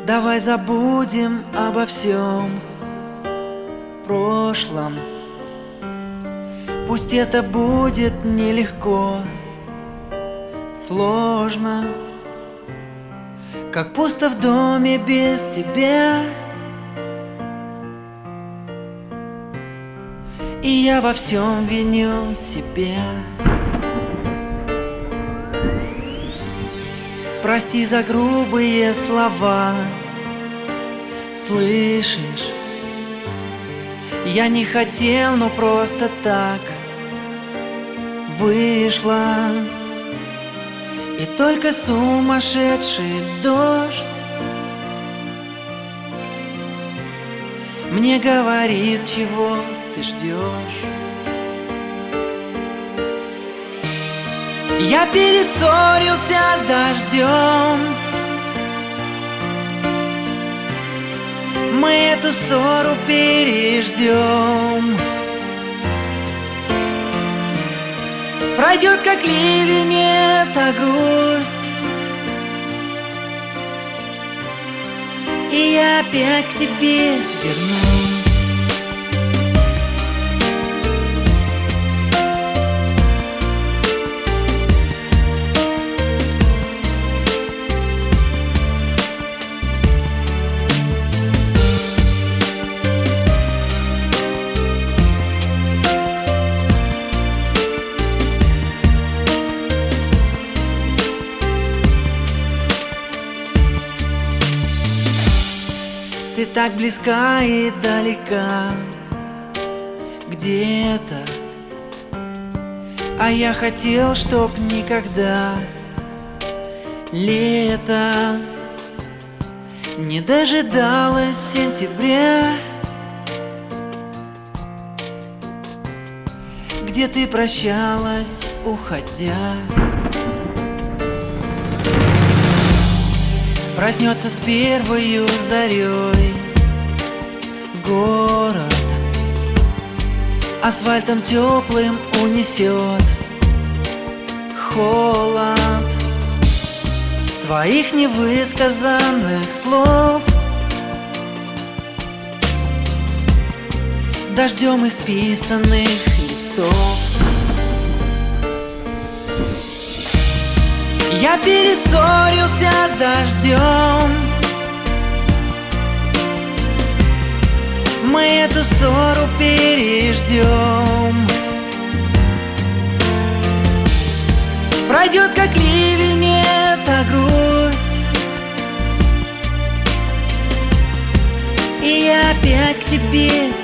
Давай забудем обо всем прошлом. Пусть это будет нелегко, сложно, как пусто в доме без тебя. И я во всем виню себя. Прости за грубые слова. Слышишь? Я не хотел, но просто так вышло. И только сумасшедший дождь мне говорит, чего ты ждешь. Я перессорился с дождем. Мы эту ссору переждем. Пройдет, как ливень, эта грусть, и я опять к тебе вернусь. Ты так близка и далека где-то, а я хотел, чтоб никогда лето не дожидалось сентября, где ты прощалась, уходя. Проснется с первою зарей город, асфальтом теплым унесет холод твоих невысказанных слов, дождем исписанных листов. Я перессорился с дождем. Мы эту ссору переждем. Пройдет, как ливень, эта грусть, и я опять к тебе